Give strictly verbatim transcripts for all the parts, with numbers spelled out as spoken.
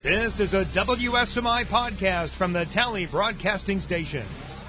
This is a W S M I podcast from the Tally Broadcasting Station.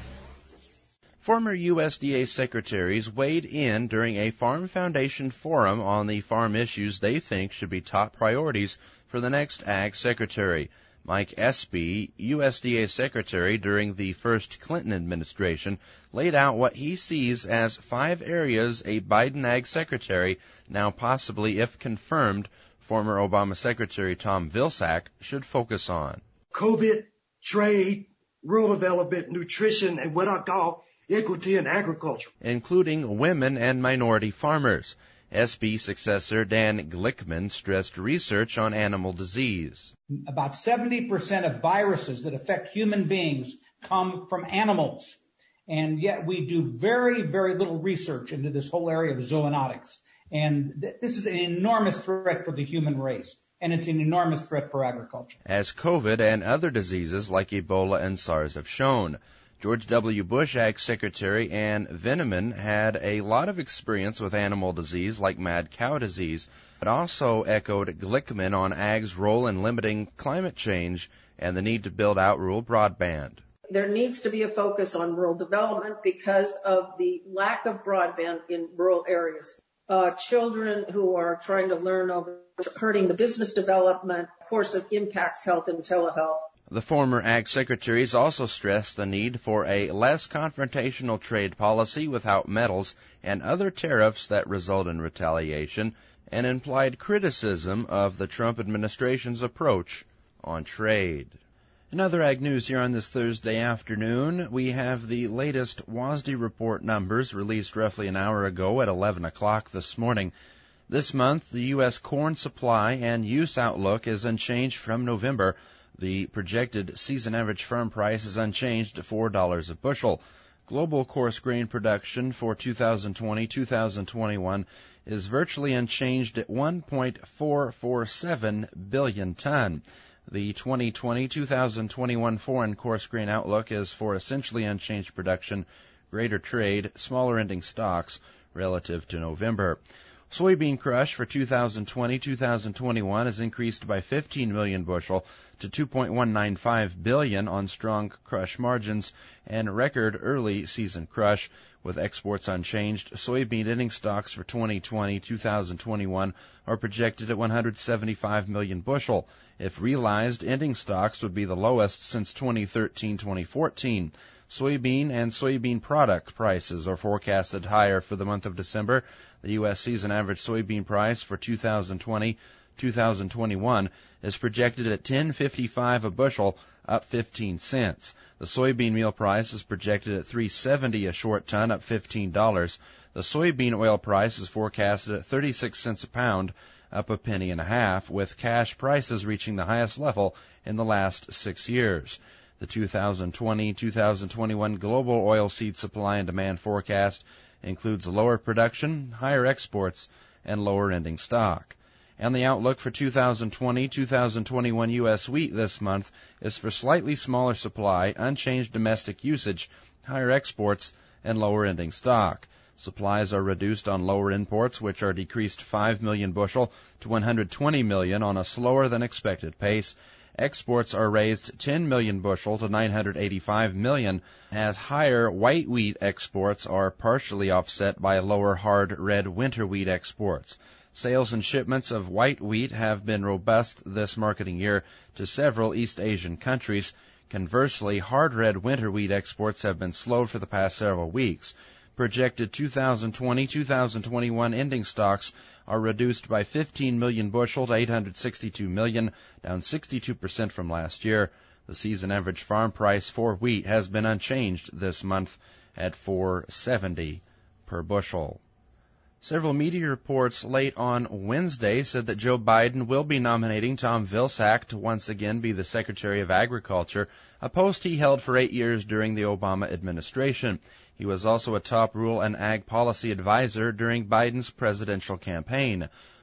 Former U S D A secretaries weighed in during a Farm Foundation forum on the farm issues they think should be top priorities for the next Ag Secretary. Mike Espy, U S D A Secretary during the first Clinton administration, laid out what he sees as five areas a Biden Ag Secretary, now possibly if confirmed, former Obama Secretary Tom Vilsack, should focus on. COVID, trade, rural development, nutrition, and what I call equity in agriculture, including women and minority farmers. Espy's successor Dan Glickman stressed research on animal disease. About seventy percent of viruses that affect human beings come from animals, and yet we do very, very little research into this whole area of zoonotics. And th- this is an enormous threat for the human race, and it's an enormous threat for agriculture. As COVID and other diseases like Ebola and SARS have shown. George W. Bush Ag Secretary Ann Veneman had a lot of experience with animal disease like mad cow disease, but also echoed Glickman on Ag's role in limiting climate change and the need to build out rural broadband. There needs to be a focus on rural development because of the lack of broadband in rural areas. Uh, children who are trying to learn over hurting the business development, of course, it impacts health and telehealth. The former Ag Secretaries also stressed the need for a less confrontational trade policy without metals and other tariffs that result in retaliation, and implied criticism of the Trump administration's approach on trade. In other Ag news here on this Thursday afternoon, we have the latest W A S D report numbers released roughly an hour ago at eleven o'clock this morning. This month, the U S corn supply and use outlook is unchanged from November. The projected season average farm price is unchanged at four dollars a bushel. Global coarse grain production for two thousand twenty to two thousand twenty-one is virtually unchanged at one point four four seven billion ton. The twenty twenty to two thousand twenty-one foreign coarse grain outlook is for essentially unchanged production, greater trade, smaller ending stocks relative to November. Soybean crush for two thousand twenty to two thousand twenty-one has increased by fifteen million bushel to two point one nine five billion on strong crush margins and record early season crush. With exports unchanged, soybean ending stocks for twenty twenty to two thousand twenty-one are projected at one hundred seventy-five million bushel. If realized, ending stocks would be the lowest since twenty thirteen to twenty fourteen. Soybean and soybean product prices are forecasted higher for the month of December. The U S season average soybean price for two thousand twenty to two thousand twenty-one is projected at ten fifty-five a bushel, up fifteen cents. The soybean meal price is projected at three seventy a short ton, up fifteen dollars. The soybean oil price is forecasted at thirty-six cents a pound, up a penny and a half, with cash prices reaching the highest level in the last six years. The two thousand twenty to two thousand twenty-one global oilseed supply and demand forecast includes lower production, higher exports, and lower ending stock. And the outlook for two thousand twenty to two thousand twenty-one U S wheat this month is for slightly smaller supply, unchanged domestic usage, higher exports, and lower ending stock. Supplies are reduced on lower imports, which are decreased five million bushel to one hundred twenty million on a slower than expected pace. Exports are raised ten million bushel to nine hundred eighty-five million, as higher white wheat exports are partially offset by lower hard red winter wheat exports. Sales and shipments of white wheat have been robust this marketing year to several East Asian countries. Conversely, hard red winter wheat exports have been slowed for the past several weeks. Projected two thousand twenty to two thousand twenty-one ending stocks are reduced by fifteen million bushel to eight hundred sixty-two million, down sixty-two percent from last year. The season average farm price for wheat has been unchanged this month at four seventy per bushel. Several media reports late on Wednesday said that Joe Biden will be nominating Tom Vilsack to once again be the Secretary of Agriculture, a post he held for eight years during the Obama administration. He was also a top rural and ag policy advisor during Biden's presidential campaign.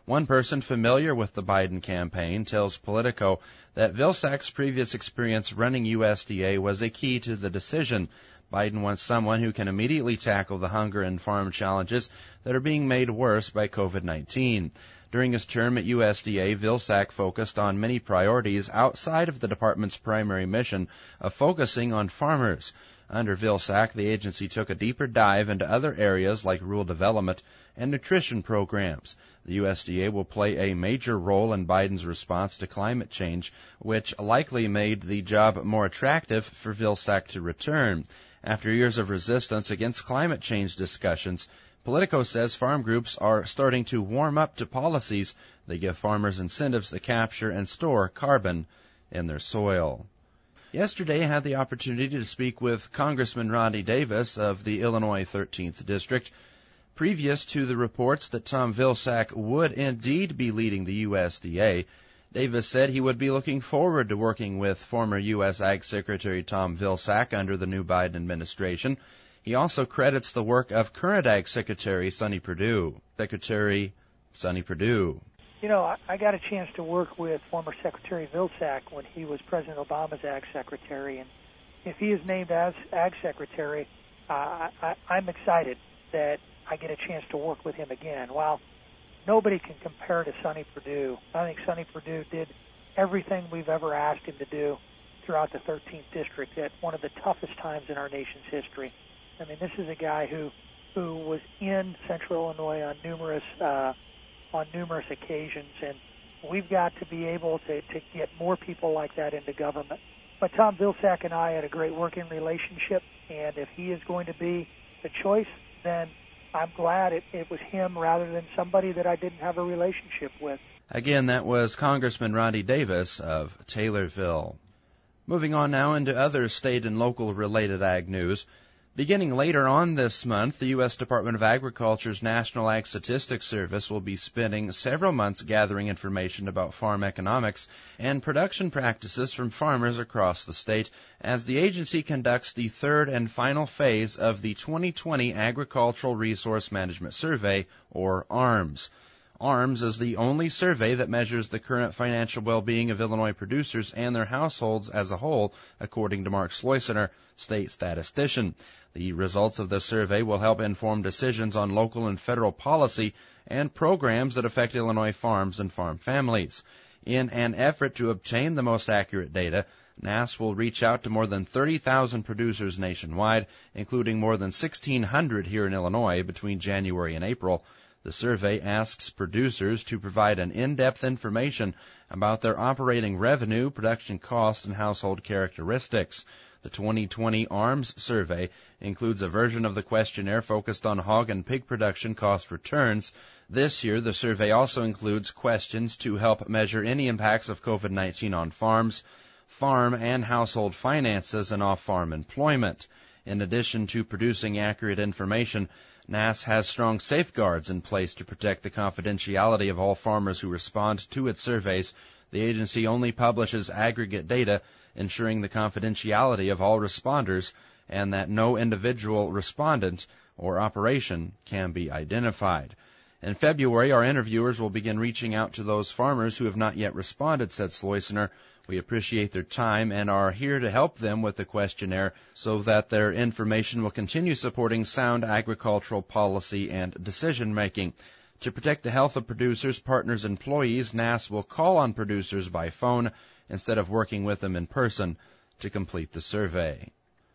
One person familiar with the Biden campaign tells Politico that Vilsack's previous experience running U S D A was a key to the decision. Biden wants someone who can immediately tackle the hunger and farm challenges that are being made worse by COVID nineteen. During his term at U S D A, Vilsack focused on many priorities outside of the department's primary mission of focusing on farmers. Under Vilsack, the agency took a deeper dive into other areas like rural development and nutrition programs. The U S D A will play a major role in Biden's response to climate change, which likely made the job more attractive for Vilsack to return. After years of resistance against climate change discussions, Politico says farm groups are starting to warm up to policies that give farmers incentives to capture and store carbon in their soil. Yesterday, I had the opportunity to speak with Congressman Ronnie Davis of the Illinois thirteenth District. Previous to the reports that Tom Vilsack would indeed be leading the U S D A, Davis said he would be looking forward to working with former U S Ag Secretary Tom Vilsack under the new Biden administration. He also credits the work of current Ag Secretary Sonny Perdue. Secretary Sonny Perdue. You know, I, I got a chance to work with former Secretary Vilsack when he was President Obama's Ag Secretary, and if he is named as Ag Secretary, uh, I, I'm excited that I get a chance to work with him again. While nobody can compare to Sonny Perdue, I think Sonny Perdue did everything we've ever asked him to do throughout the thirteenth District at one of the toughest times in our nation's history. I mean, this is a guy who who was in Central Illinois on numerous uh, on numerous occasions, and we've got to be able to, to get more people like that into government. But Tom Vilsack and I had a great working relationship, and if he is going to be the choice, then I'm glad it, it was him rather than somebody that I didn't have a relationship with. Again, that was Congressman Ronnie Davis of Taylorville. Moving on now into other state and local related ag news. Beginning later on this month, the U S Department of Agriculture's National Ag Statistics Service will be spending several months gathering information about farm economics and production practices from farmers across the state as the agency conducts the third and final phase of the twenty twenty Agricultural Resource Management Survey, or ARMS. ARMS is the only survey that measures the current financial well-being of Illinois producers and their households as a whole, according to Mark Sloysener, state statistician. The results of the survey will help inform decisions on local and federal policy and programs that affect Illinois farms and farm families. In an effort to obtain the most accurate data, N A S will reach out to more than thirty thousand producers nationwide, including more than sixteen hundred here in Illinois between January and April. The survey asks producers to provide an in-depth information about their operating revenue, production costs, and household characteristics. The twenty twenty ARMS survey includes a version of the questionnaire focused on hog and pig production cost returns. This year, the survey also includes questions to help measure any impacts of COVID nineteen on farms, farm and household finances, and off-farm employment. In addition to producing accurate information, N A S has strong safeguards in place to protect the confidentiality of all farmers who respond to its surveys. The agency only publishes aggregate data, ensuring the confidentiality of all responders and that no individual respondent or operation can be identified. In February, our interviewers will begin reaching out to those farmers who have not yet responded, said Sloysener. We appreciate their time and are here to help them with the questionnaire so that their information will continue supporting sound agricultural policy and decision-making. To protect the health of producers, partners, and employees, N A S will call on producers by phone instead of working with them in person to complete the survey.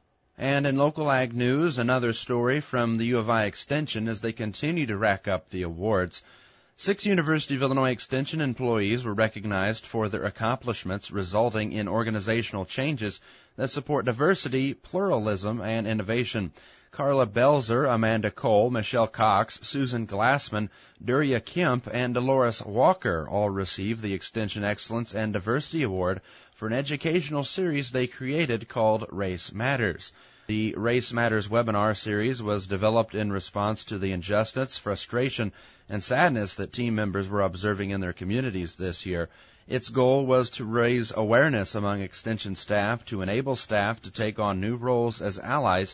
And in local ag news, another story from the U of I Extension as they continue to rack up the awards. Six University of Illinois Extension employees were recognized for their accomplishments resulting in organizational changes that support diversity, pluralism, and innovation. Carla Belzer, Amanda Cole, Michelle Cox, Susan Glassman, Duria Kemp, and Dolores Walker all received the Extension Excellence and Diversity Award for an educational series they created called Race Matters. The Race Matters webinar series was developed in response to the injustice, frustration, and sadness that team members were observing in their communities this year. Its goal was to raise awareness among Extension staff to enable staff to take on new roles as allies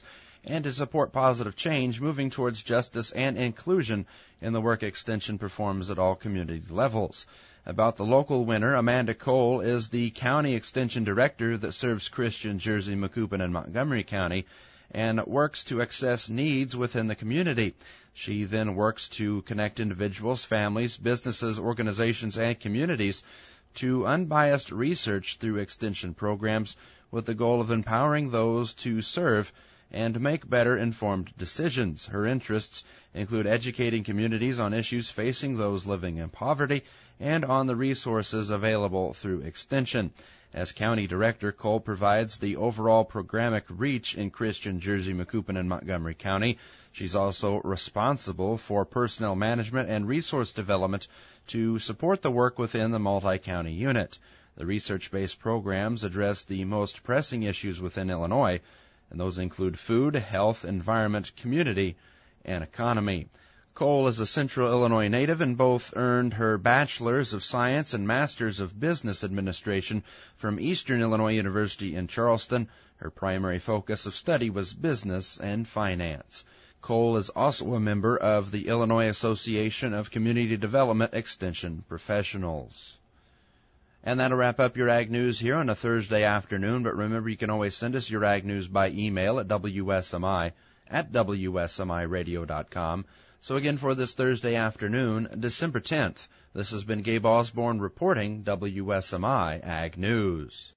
and to support positive change moving towards justice and inclusion in the work Extension performs at all community levels. About the local winner, Amanda Cole is the County Extension Director that serves Christian, Jersey, Macoupin, and Montgomery County, and works to access needs within the community. She then works to connect individuals, families, businesses, organizations, and communities to unbiased research through Extension programs with the goal of empowering those to serve and make better informed decisions. Her interests include educating communities on issues facing those living in poverty and on the resources available through Extension. As County Director, Cole provides the overall programmatic reach in Christian, Jersey, Macoupin, and Montgomery County. She's also responsible for personnel management and resource development to support the work within the multi-county unit. The research-based programs address the most pressing issues within Illinois, and those include food, health, environment, community, and economy. Cole is a Central Illinois native and both earned her Bachelor's of Science and Master's of Business Administration from Eastern Illinois University in Charleston. Her primary focus of study was business and finance. Cole is also a member of the Illinois Association of Community Development Extension Professionals. And that'll wrap up your Ag News here on a Thursday afternoon. But remember, you can always send us your Ag News by email at W S M I at W S M I radio dot com. So again, for this Thursday afternoon, December tenth, this has been Gabe Osborne reporting W S M I Ag News.